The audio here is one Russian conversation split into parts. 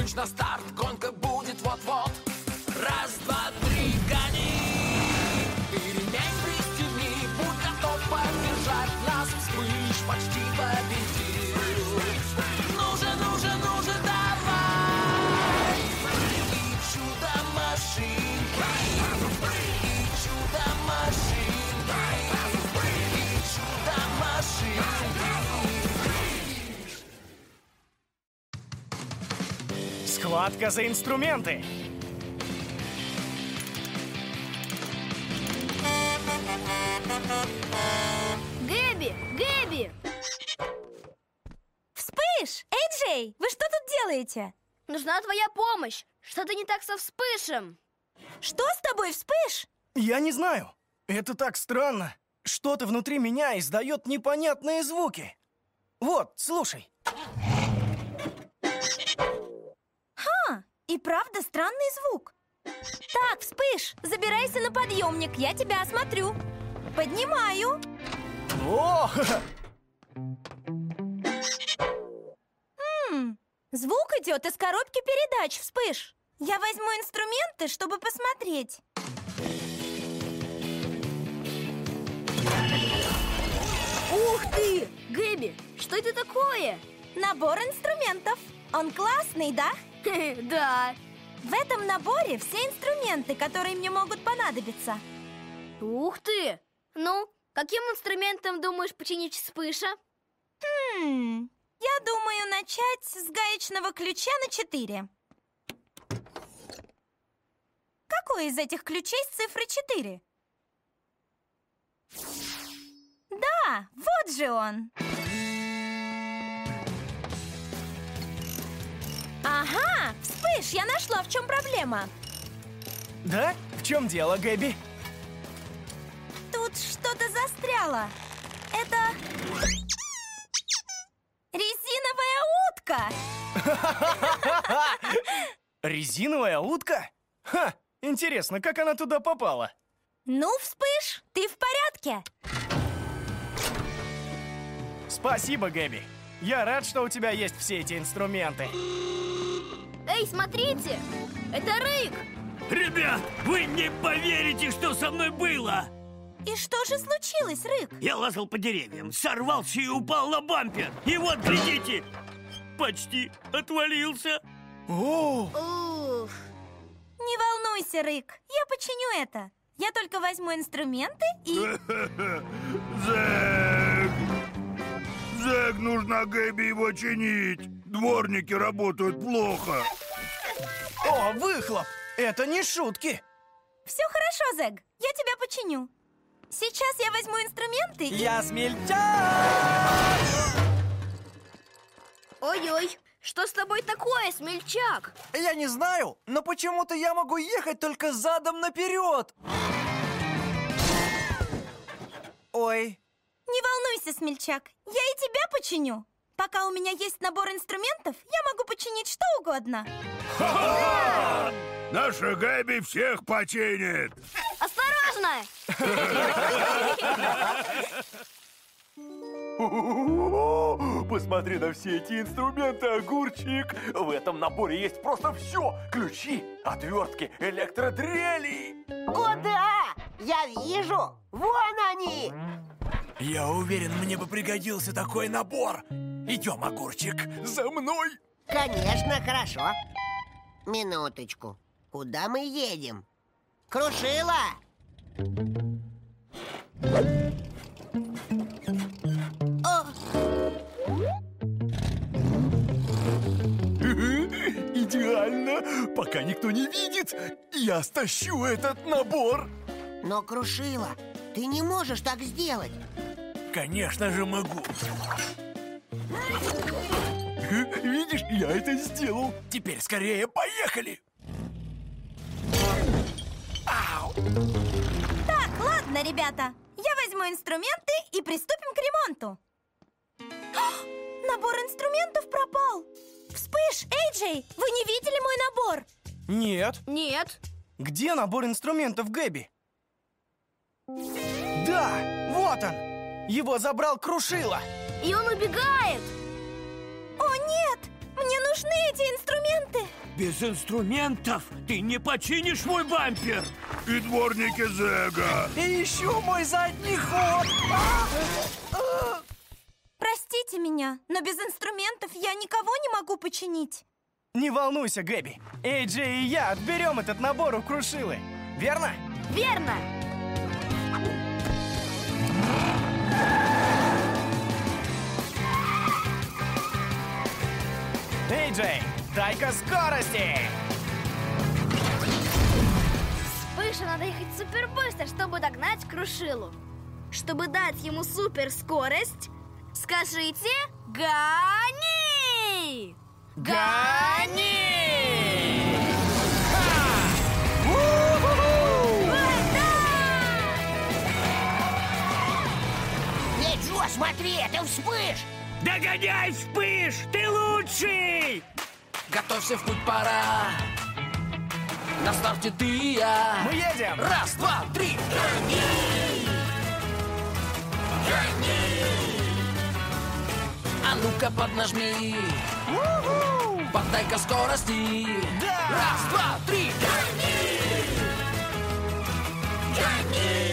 ключ на старт, гонка будет вот-вот. Раз, два, три, гони! И ремень пристегни, будь готов поддержать нас. Вспыш, почти победил. Ну же, давай! И чудо-машинки, и чудо-машинки, и чудо-машинки. Схватка за инструменты. Гэби! Вспыш! Эй, Джей, вы что тут делаете? Нужна твоя помощь. Что-то не так со Вспышем. Что с тобой, Вспыш? Я не знаю. Это так странно. Что-то внутри меня издает непонятные звуки. Вот, слушай. И правда странный звук. Так, Вспыш, забирайся на подъемник, я тебя осмотрю. Поднимаю. О! Звук идет из коробки передач, Вспыш. Я возьму инструменты, чтобы посмотреть. Ух ты! Гэби, что это такое? Набор инструментов. Он классный, да? Да. В этом наборе все инструменты, которые мне могут понадобиться. Ух ты! Ну, каким инструментом думаешь починить Вспыша? Я думаю начать с гаечного ключа на 4. Какой из этих ключей с цифрой 4? Да, вот же он. Ага, Вспыш, я нашла, в чем проблема. Да? В чем дело, Гэби? Тут что-то застряло. Это резиновая утка. Резиновая утка? Ха! Интересно, как она туда попала? Ну, Вспыш, ты в порядке? Спасибо, Гэби. Я рад, что у тебя есть все эти инструменты. Эй, смотрите! Это Рык! Ребят, вы не поверите, что со мной было! И что же случилось, Рык? Я лазал по деревьям, сорвался и упал на бампер. И вот, глядите, почти отвалился. О! Ух! Не волнуйся, Рык, я починю это. Я только возьму инструменты и... Зэг, нужно Гэби его чинить. Дворники работают плохо. О, выхлоп! Это не шутки. Все хорошо, Зэг, я тебя починю. Сейчас я возьму инструменты и... Я смельчак! Ой-ой, что с тобой такое, смельчак? Я не знаю, но почему-то я могу ехать только задом наперед. Ой. Не волнуйся, смельчак, я и тебя починю. Пока у меня есть набор инструментов, я могу починить что угодно. Ха-ха! Наша Гэби всех починит. Осторожно! Посмотри на все эти инструменты, огурчик. В этом наборе есть просто все. Ключи, отвертки, электродрели. О, да! Я вижу! Вон они! Я уверен, мне бы пригодился такой набор. Идем, огурчик, за мной. Конечно, хорошо. Минуточку. Куда мы едем? Крушила! Идеально! Пока никто не видит, я стащу этот набор. Но, Крушила, ты не можешь так сделать. Конечно же могу. Видишь, я это сделал. Теперь скорее поехали. Ау! Так, ладно, ребята, я возьму инструменты и приступим к ремонту. Набор инструментов пропал. Вспыш, Джей, вы не видели мой набор? Нет. Нет. Где набор инструментов Гэби? Да, вот он. Его забрал Крушила. И он убегает. О, нет, мне нужны эти инструменты. Без инструментов ты не починишь мой бампер. И дворники Зега. И еще мой задний ход. Простите меня, но без инструментов я никого не могу починить. Не волнуйся, Гэби. Эй-Джей и я отберем этот набор у Крушилы. Верно? Верно! Эй-Джей, дай-ка скорости! Вспышу надо ехать супер быстро, чтобы догнать Крушилу. Чтобы дать ему суперскорость, скажите «Гони!» Гони! Эй, Джо, смотри, это Вспыш! Догоняй, Вспыш! Ты лучший! Готовься, в путь пора. На старте ты и я. Мы едем! Раз, два, три. Гони! Гони! А ну-ка поднажми. Подай-ка скорости. Да! Раз, два, три. Гони! Гони!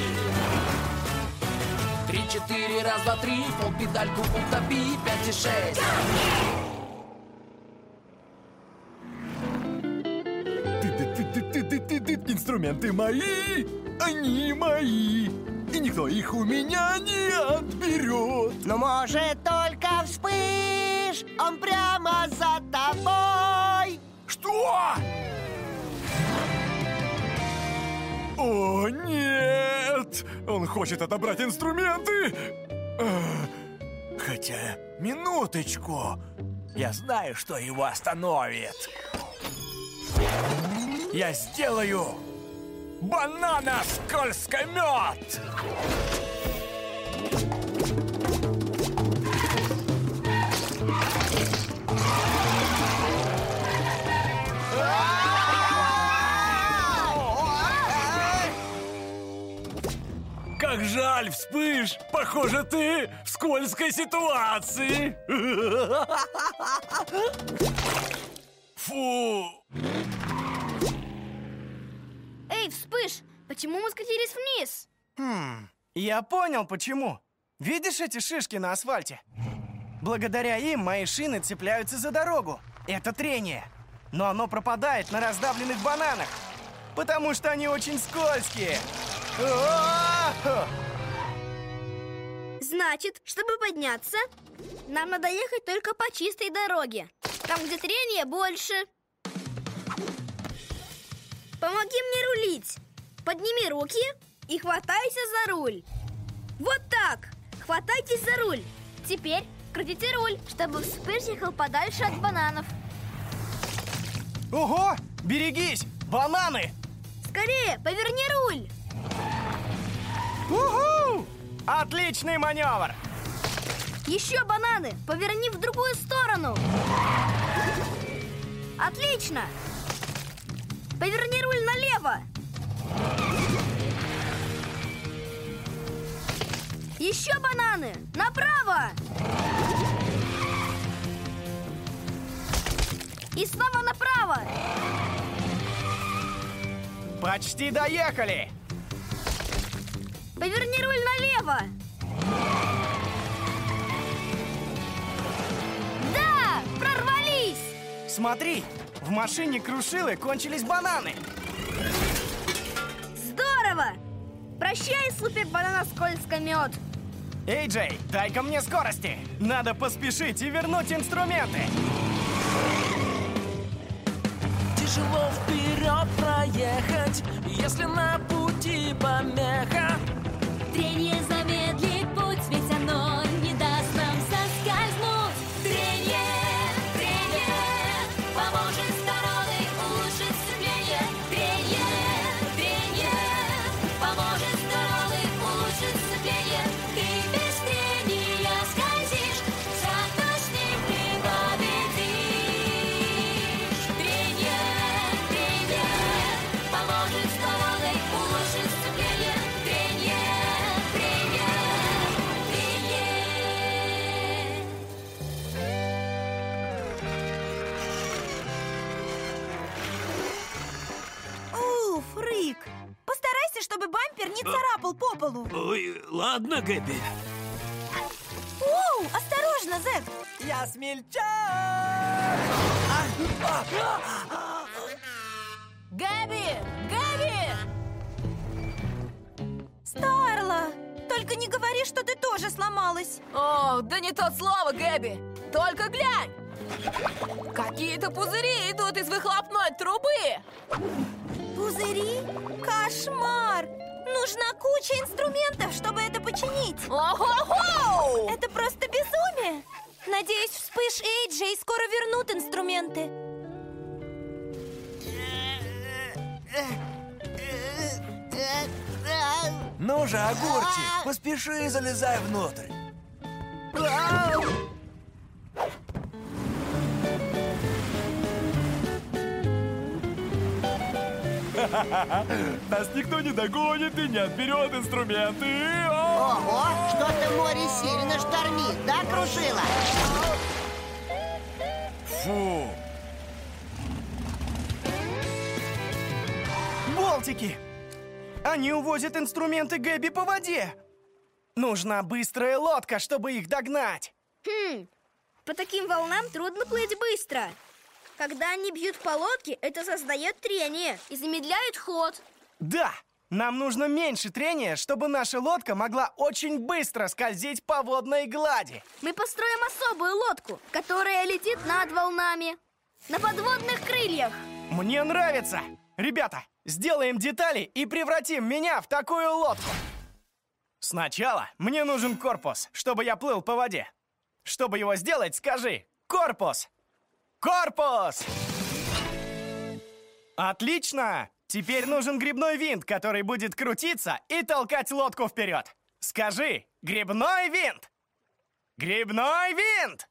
3, 4, раз, два, три. Пол педальку утопи. 5 и 6. Инструменты мои, они мои. И никто их у меня не отберет. Ну, может, только Вспыш! Он прямо за тобой! Что? О, нет! Он хочет отобрать инструменты! Хотя, минуточку. Я знаю, что его остановит. Я сделаю банано-скользкомет! Как жаль, Вспыш! Похоже, ты в скользкой ситуации! Фу! Эй, Вспыш, почему мы скатились вниз? Я понял, почему. Видишь эти шишки на асфальте? Благодаря им мои шины цепляются за дорогу. Это трение. Но оно пропадает на раздавленных бананах, потому что они очень скользкие. Значит, чтобы подняться, нам надо ехать только по чистой дороге. Там, где трения больше. Помоги мне рулить. Подними руки и хватайся за руль. Вот так. Хватайтесь за руль. Теперь крутите руль, чтобы Вспыш ехал подальше от бананов. Ого! Берегись! Бананы! Скорее, поверни руль. Уху! Отличный маневр! Еще бананы. Поверни в другую сторону. Отлично. Поверни руль налево. Еще бананы. Направо. И снова направо. Почти доехали! Поверни руль налево. Да, прорвались. Смотри, в машине Крушилы кончились бананы. Здорово. Прощай, супер-банано-скользкомет. Эй-Джей, дай-ка мне скорости. Надо поспешить и вернуть инструменты. Тяжело вперед проехать, если на пути помеха. Трение замедлит путь, ведь оно не даст нам соскользнуть. Трение поможет с дорогой улучшить сцепление. Трение поможет с дорогой улучшить сцепление. Ты без трения скользишь, зато с ним ты победишь. Трение поможет с дорогой улучшить сцепление. не царапал по полу. Ой, ладно, Гэби. Оу, осторожно, Зэк. Я смельчак! Гэби! Гэби! Старла, только не говори, что ты тоже сломалась. О, да не то слово, Гэби! Только глянь! Какие-то пузыри идут из выхлопной трубы! Пузыри? Кошмар! Нужна куча инструментов, чтобы это починить. Ого-го! Это просто безумие. Надеюсь, Вспыш и Джей скоро вернут инструменты. Ну же, огурчик, поспеши и залезай внутрь. Нас никто не догонит и не отберет инструменты. Ого, что-то море сильно штормит, да, Крушила? Фу. Болтики! Они увозят инструменты Гэби по воде. Нужна быстрая лодка, чтобы их догнать. По таким волнам трудно плыть быстро. Когда они бьют по лодке, это создает трение и замедляет ход. Да, нам нужно меньше трения, чтобы наша лодка могла очень быстро скользить по водной глади. Мы построим особую лодку, которая летит над волнами, на подводных крыльях. Мне нравится! Ребята, сделаем детали и превратим меня в такую лодку. Сначала мне нужен корпус, чтобы я плыл по воде. Чтобы его сделать, скажи «корпус». Корпус! Отлично! Теперь нужен грибной винт, который будет крутиться и толкать лодку вперед. Скажи «грибной винт». Грибной винт!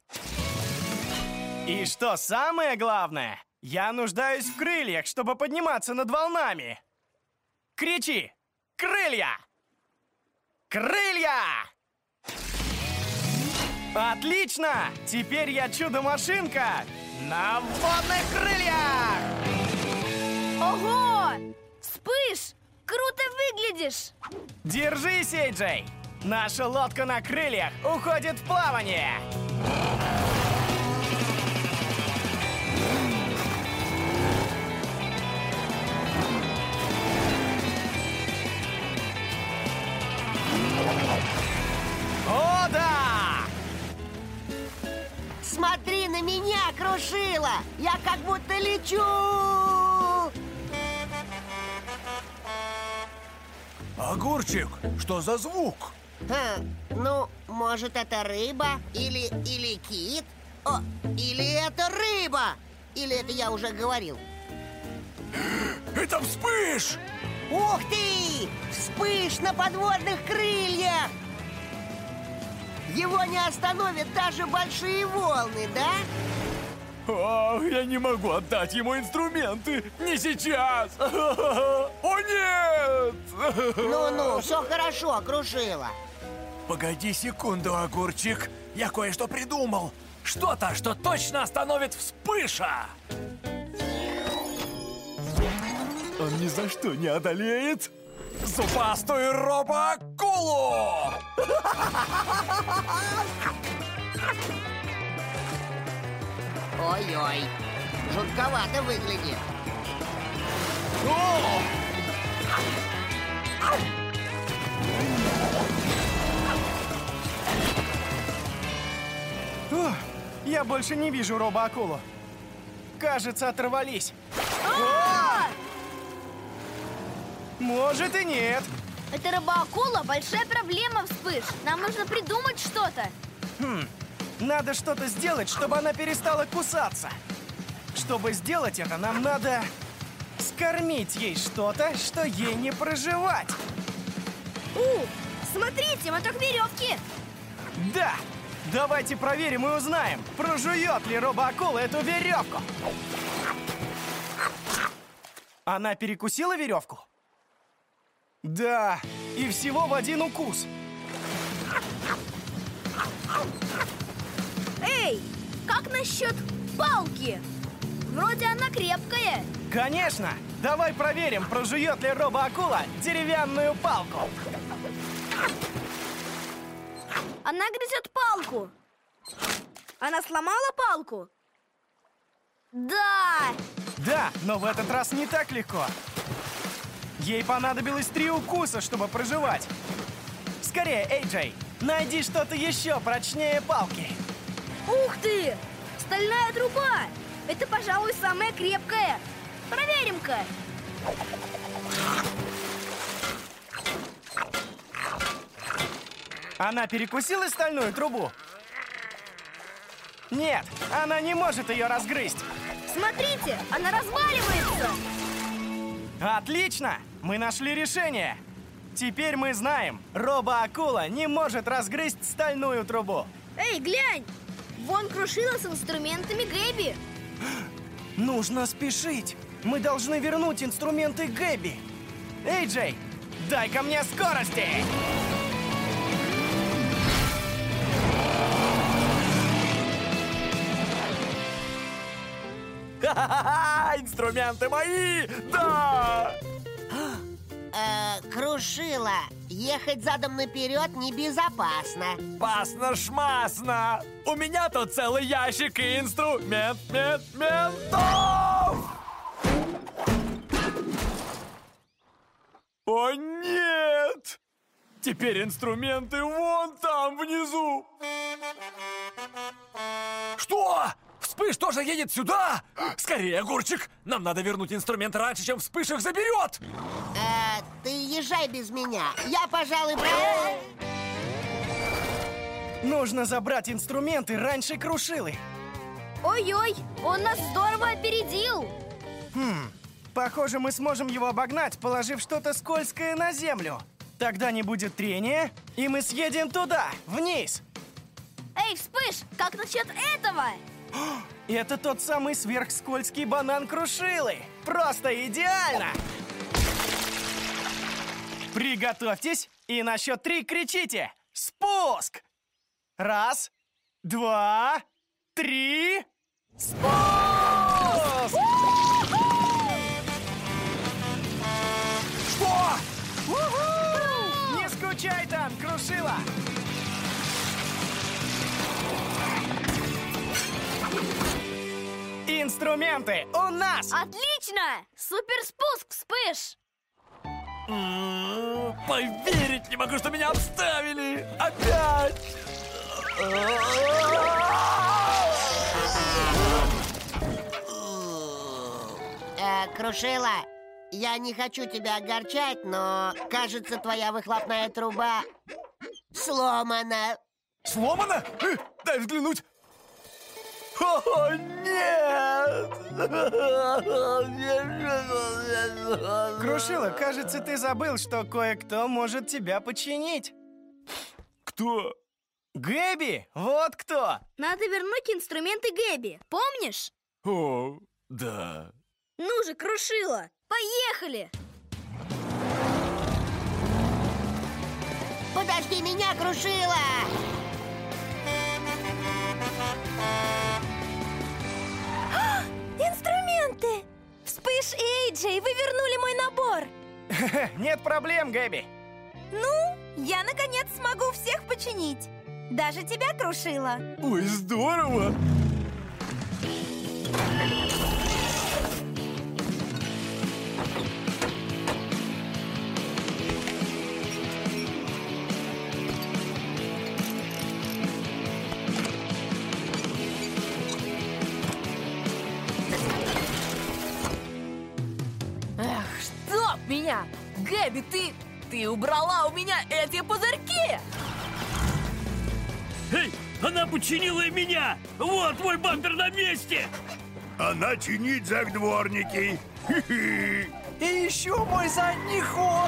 И что самое главное, я нуждаюсь в крыльях, чтобы подниматься над волнами. Кричи «крылья! Крылья!» Отлично! Теперь я чудо-машинка на водных крыльях! Ого! Вспыш! Круто выглядишь! Держись, Эй-Джей! Наша лодка на крыльях уходит в плавание! О, да! Смотри на меня, Крушила! Я как будто лечу! Огурчик, что за звук? Ну, может, это рыба? Или кит? О, или это рыба? Или это я уже говорил? Это Вспыш! Ух ты! Вспыш на подводных крыльях! Его не остановят даже большие волны, да? Ах, я не могу отдать ему инструменты. Не сейчас. О, нет! Ну-ну, все хорошо, Крушила. Погоди секунду, огурчик. Я кое-что придумал. Что-то, что точно остановит Вспыша. Он ни за что не одолеет зубастую робоакулу! Ой-ой, жутковато выглядит. О, я больше не вижу робоакулу. Кажется, оторвались. Может и нет. Это рыбоакула большая проблема, Вспыш. Нам нужно придумать что-то. Надо что-то сделать, чтобы она перестала кусаться. Чтобы сделать это, нам надо скормить ей что-то, что ей не проживать. Смотрите, моток веревки. Да! Давайте проверим и узнаем, прожует ли робоакула эту веревку. Она перекусила веревку? Да, и всего в один укус. Эй, как насчет палки? Вроде она крепкая. Конечно! Давай проверим, прожует ли робоакула деревянную палку. Она грызет палку. Она сломала палку? Да! Да, но в этот раз не так легко. Ей понадобилось 3 укуса, чтобы проживать. Скорее, Эй-Джей, найди что-то еще прочнее палки. Ух ты! Стальная труба! Это, пожалуй, самая крепкая. Проверим-ка. Она перекусила стальную трубу? Нет, она не может ее разгрызть. Смотрите, она разваливается. Отлично! Мы нашли решение. Теперь мы знаем, робоакула не может разгрызть стальную трубу. Эй, глянь! Вон крушила с инструментами Гэби. Нужно спешить. Мы должны вернуть инструменты Гэби. Эй-Джей, дай-ка мне скорости! Ха-ха-ха! Инструменты мои! Да! Крушила. Ехать задом наперед небезопасно. Пасно-шмасно! У меня тут целый ящик инструментов! О, нет! Теперь инструменты вон там, внизу! Что? Вспыш тоже едет сюда? Скорее, огурчик! Нам надо вернуть инструмент раньше, чем Вспыш их заберет! Ты езжай без меня. Я, пожалуй, Нужно забрать инструменты раньше крушилы. Ой-ой, он нас здорово опередил. Похоже, мы сможем его обогнать, положив что-то скользкое на землю. Тогда не будет трения, и мы съедем туда, вниз. Эй, Вспыш, как насчет этого? Это тот самый сверхскользкий банан крушилы. Просто идеально! Приготовьтесь и на счет 3 кричите «Спуск!». 1, 2, 3. Спуск! Что? Не скучай там, крушила! Инструменты у нас! Отлично! Супер спуск, Вспыш! Поверить не могу, что меня обставили! Опять! Крушила, я не хочу тебя огорчать, но, кажется, твоя выхлопная труба сломана. Сломано? Дай взглянуть! О, нет! Крушила, кажется, ты забыл, что кое-кто может тебя починить. Кто? Гэби, вот кто! Надо вернуть инструменты Гэби, помнишь? О, да. Ну же, Крушила, поехали! Подожди меня, Крушила! Инструменты! Вспыш и Эй-Джей, вы вернули мой набор! Нет проблем, Гэби. Ну, я наконец смогу всех починить. Даже тебя, Крушила. Ой, здорово! Стоп меня! Гэби, ты убрала у меня эти пузырьки! Эй, она починила и меня! Вот мой бампер на месте! Она чинит дворники. Хи-хи. И еще мой задний ход.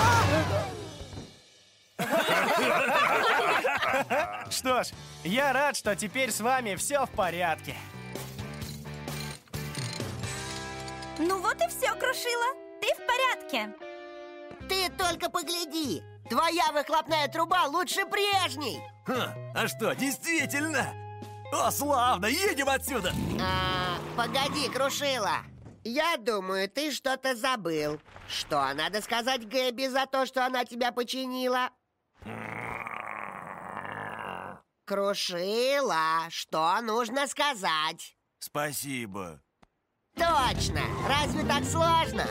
Что ж, я рад, что теперь с вами все в порядке. Ну вот и все, Крушила. Ты в порядке. Ты только погляди! Твоя выхлопная труба лучше прежней! А что, действительно? О, славно, едем отсюда! Погоди, Крушила. Я думаю, ты что-то забыл. Что надо сказать Гэби за то, что она тебя починила? Крушила, что нужно сказать? Спасибо. Точно! Разве так сложно?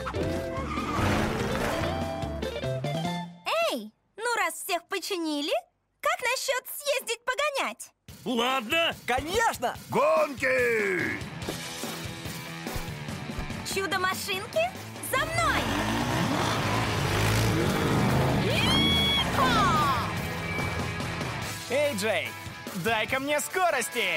Эй, ну раз всех починили, как насчет съездить погонять? Ладно. Конечно! Гонки! Чудо-машинки, за мной! Эй, Джей, дай-ка мне скорости!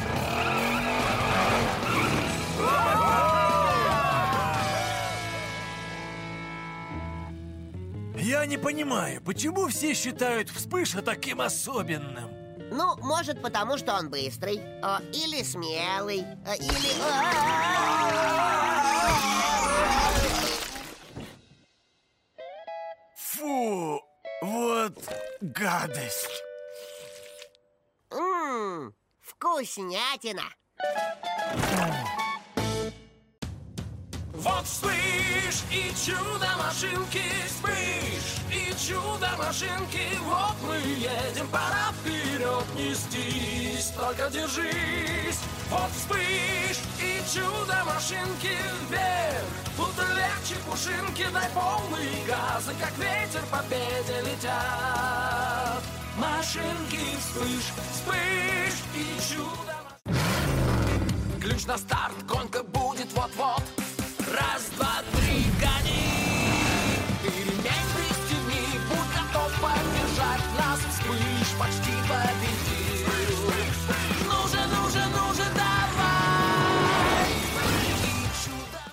Я не понимаю, почему все считают Вспыша таким особенным? Ну, может, потому что он быстрый, или смелый, или... Фу, вот гадость. Вкуснятина. Вот вспыш и чудо-машинки, вспыш и чудо-машинки. Вот мы едем, пора вперед нестись, только держись. Вот вспыш и чудо-машинки, вверх, будто легче пушинки. Дай полный газ, и как ветер по победе летят. Машинки вспыш, вспыш и чудо-машинки. Ключ на старт, гонка будет вот-вот. Раз, два, три, гони! И ремень пристегни, будь готов поддержать нас. Вспыш, почти победил.